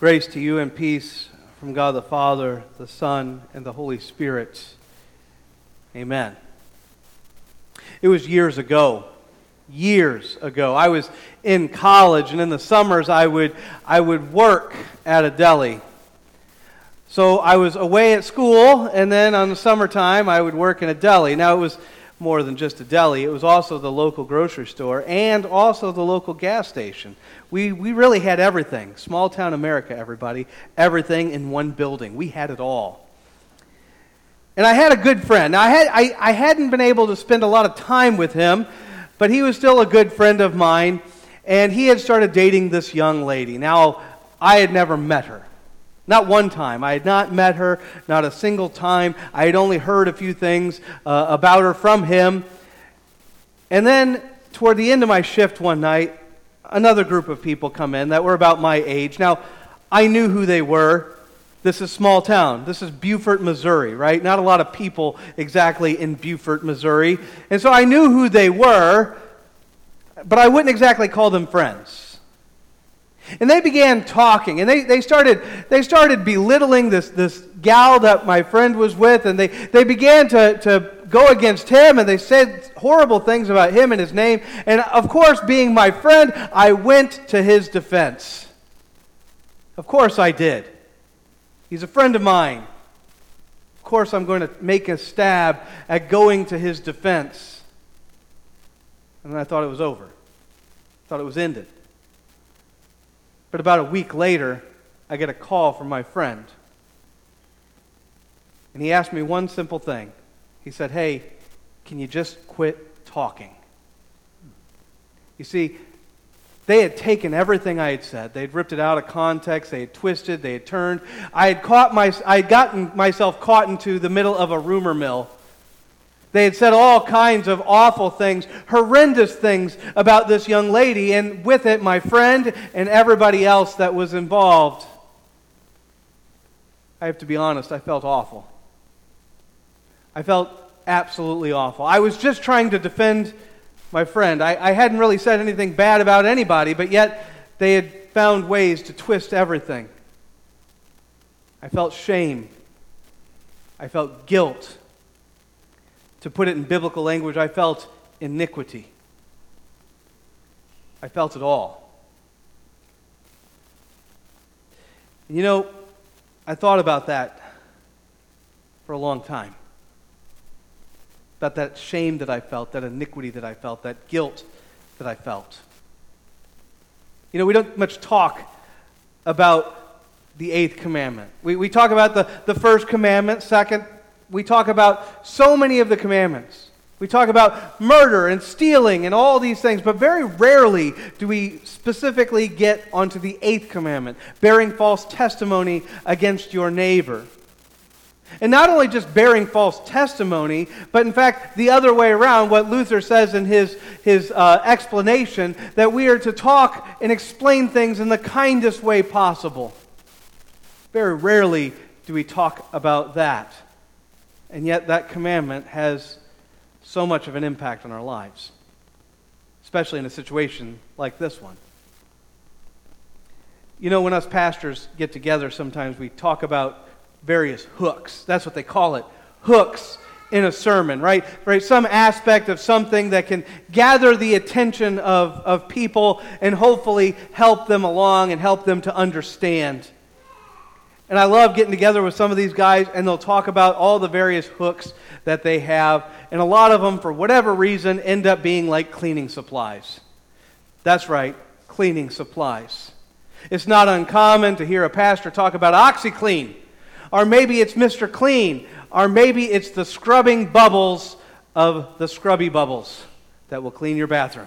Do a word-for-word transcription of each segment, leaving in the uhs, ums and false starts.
Grace to you and peace from God the Father, the Son, and the Holy Spirit. Amen. It was years ago, years ago. I was in college, and in the summers I would I would work at a deli. So I was away at school, and then on the summertime I would work in a deli. Now it was more than just a deli. It was also the local grocery store and also the local gas station. We we really had everything. Small town America, everybody. Everything in one building. We had it all. And I had a good friend. Now I had I, I hadn't been able to spend a lot of time with him, but he was still a good friend of mine, and he had started dating this young lady. Now, I had never met her. Not one time. I had not met her, not a single time. I had only heard a few things uh, about her from him. And then, toward the end of my shift one night, another group of people come in that were about my age. Now, I knew who they were. This is small town. This is Beaufort, Missouri, right? Not a lot of people exactly in Beaufort, Missouri. And so I knew who they were, but I wouldn't exactly call them friends. And they began talking, and they, they started they started belittling this, this gal that my friend was with, and they, they began to, to go against him, and they said horrible things about him and his name. And of course, being my friend, I went to his defense. Of course I did. He's a friend of mine. Of course I'm going to make a stab at going to his defense. And then I thought it was over. I thought it was ended. But about a week later, I get a call from my friend. And he asked me one simple thing. He said, "Hey, can you just quit talking?" You see, they had taken everything I had said. They had ripped it out of context. They had twisted. They had turned. I had caught my, I had gotten myself caught into the middle of a rumor mill. They had said all kinds of awful things, horrendous things about this young lady, and with it, my friend and everybody else that was involved. I have to be honest, I felt awful. I felt absolutely awful. I was just trying to defend my friend. I, I hadn't really said anything bad about anybody, but yet they had found ways to twist everything. I felt shame. I felt guilt. To put it in biblical language, I felt iniquity. I felt it all. And you know, I thought about that for a long time. About that shame that I felt, that iniquity that I felt, that guilt that I felt. You know, we don't much talk about the eighth commandment. We, we talk about the, the first commandment, second. We talk about so many of the commandments. We talk about murder and stealing and all these things, but very rarely do we specifically get onto the eighth commandment, bearing false testimony against your neighbor. And not only just bearing false testimony, but in fact the other way around, what Luther says in his, his uh, explanation, that we are to talk and explain things in the kindest way possible. Very rarely do we talk about that. And yet that commandment has so much of an impact on our lives, especially in a situation like this one. You know, when us pastors get together, sometimes we talk about various hooks. That's what they call it, hooks in a sermon, right? Right? Some aspect of something that can gather the attention of, of people and hopefully help them along and help them to understand. And I love getting together with some of these guys, and they'll talk about all the various hooks that they have. And a lot of them, for whatever reason, end up being like cleaning supplies. That's right, cleaning supplies. It's not uncommon to hear a pastor talk about OxyClean, or maybe it's Mister Clean, or maybe it's the scrubbing bubbles of the scrubby bubbles that will clean your bathroom.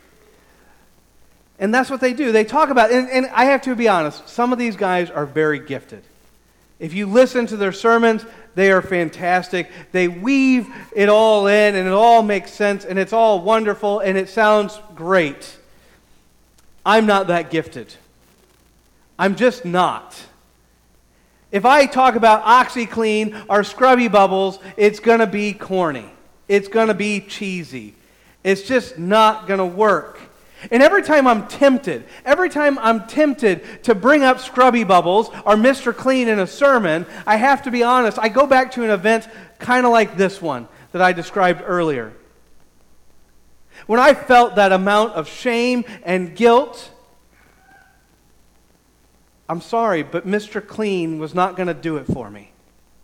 And that's what they do. They talk about, and, and I have to be honest, some of these guys are very gifted. If you listen to their sermons, they are fantastic. They weave it all in, and it all makes sense, and it's all wonderful, and it sounds great. I'm not that gifted. I'm just not. If I talk about OxyClean or Scrubby Bubbles, it's going to be corny. It's going to be cheesy. It's just not going to work. And every time I'm tempted, every time I'm tempted to bring up Scrubby Bubbles or Mister Clean in a sermon, I have to be honest, I go back to an event kind of like this one that I described earlier. When I felt that amount of shame and guilt, I'm sorry, but Mister Clean was not going to do it for me.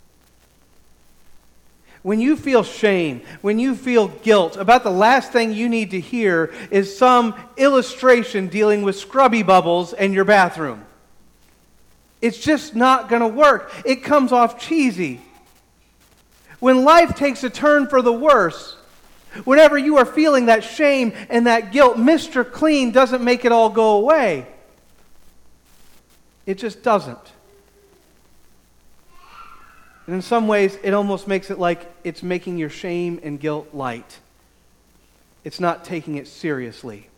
When you feel shame, when you feel guilt, about the last thing you need to hear is some illustration dealing with Scrubby Bubbles in your bathroom. It's just not going to work. It comes off cheesy. When life takes a turn for the worse, whenever you are feeling that shame and that guilt, Mister Clean doesn't make it all go away. It just doesn't. And in some ways, it almost makes it like it's making your shame and guilt light. It's not taking it seriously.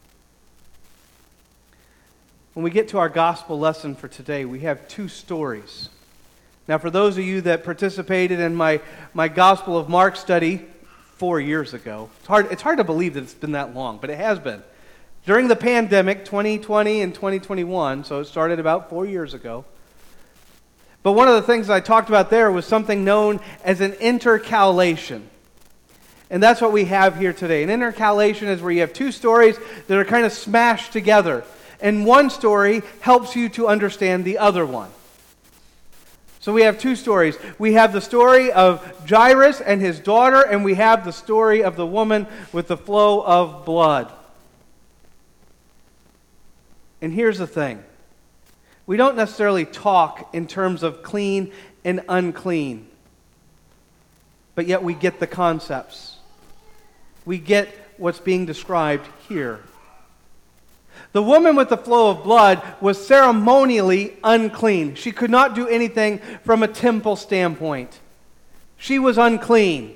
When we get to our gospel lesson for today, we have two stories. Now, for those of you that participated in my, my Gospel of Mark study four years ago, it's hard, it's hard to believe that it's been that long, but it has been. During the pandemic, twenty twenty and twenty twenty-one, so it started about four years ago. But one of the things I talked about there was something known as an intercalation. And that's what we have here today. An intercalation is where you have two stories that are kind of smashed together. And one story helps you to understand the other one. So we have two stories. We have the story of Jairus and his daughter, and we have the story of the woman with the flow of blood. And here's the thing. We don't necessarily talk in terms of clean and unclean, but yet we get the concepts. We get what's being described here. The woman with the flow of blood was ceremonially unclean. She could not do anything from a temple standpoint. She was unclean.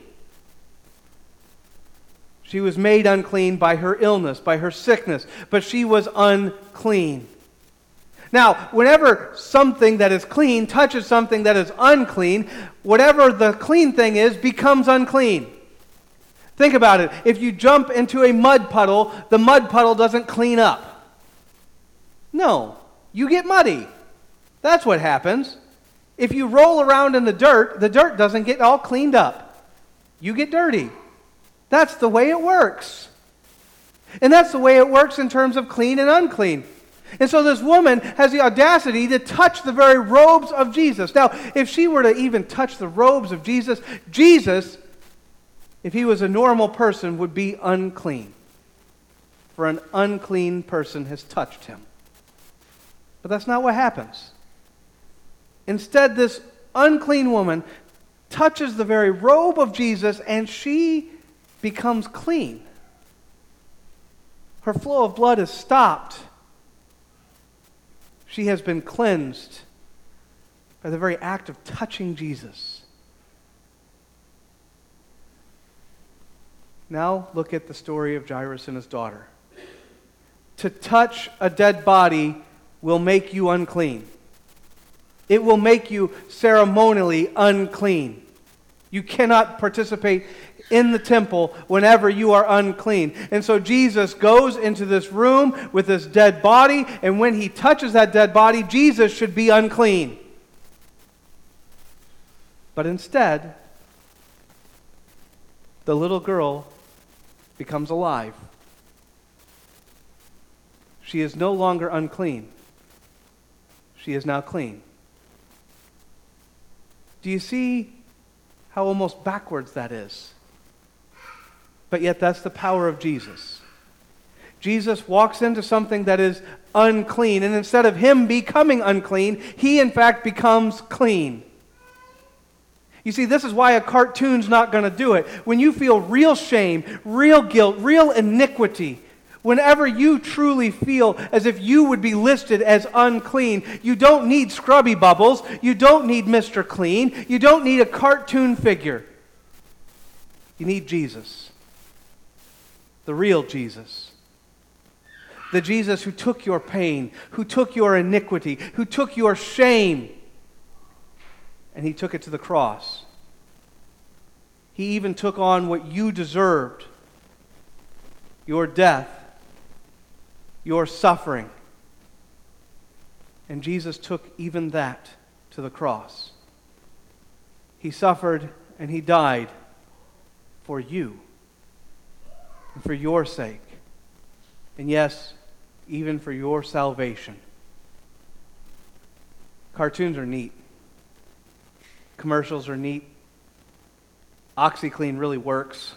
She was made unclean by her illness, by her sickness, but she was unclean. Now, whenever something that is clean touches something that is unclean, whatever the clean thing is becomes unclean. Think about it. If you jump into a mud puddle, the mud puddle doesn't clean up. No, you get muddy. That's what happens. If you roll around in the dirt, the dirt doesn't get all cleaned up. You get dirty. That's the way it works. And that's the way it works in terms of clean and unclean. And so this woman has the audacity to touch the very robes of Jesus. Now, if she were to even touch the robes of Jesus, Jesus, if he was a normal person, would be unclean. For an unclean person has touched him. But that's not what happens. Instead, this unclean woman touches the very robe of Jesus, and she becomes clean. Her flow of blood is stopped. She has been cleansed by the very act of touching Jesus. Now look at the story of Jairus and his daughter. To touch a dead body will make you unclean. It will make you ceremonially unclean. You cannot participate in the temple whenever you are unclean. And so Jesus goes into this room with this dead body, and when he touches that dead body, Jesus should be unclean. But instead, the little girl becomes alive. She is no longer unclean. She is now clean. Do you see how almost backwards that is? But yet that's the power of Jesus. Jesus walks into something that is unclean, and instead of him becoming unclean, he in fact becomes clean. You see, this is why a cartoon's not going to do it. When you feel real shame, real guilt, real iniquity, whenever you truly feel as if you would be listed as unclean, you don't need Scrubby Bubbles, you don't need Mister Clean, you don't need a cartoon figure. You need Jesus. The real Jesus. The Jesus who took your pain, who took your iniquity, who took your shame, and he took it to the cross. He even took on what you deserved, your death, your suffering. And Jesus took even that to the cross. He suffered and he died for you and for your sake. And yes, even for your salvation. Cartoons are neat. Commercials are neat. OxyClean really works.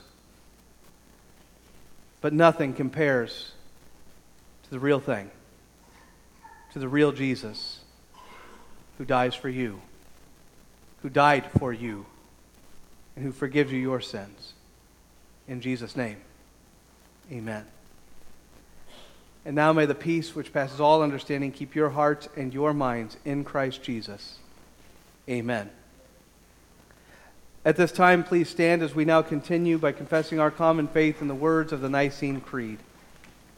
But nothing compares to the real thing, to the real Jesus who dies for you, who died for you, and who forgives you your sins. In Jesus' name, amen. And now may the peace which passes all understanding keep your hearts and your minds in Christ Jesus. Amen. At this time, please stand as we now continue by confessing our common faith in the words of the Nicene Creed.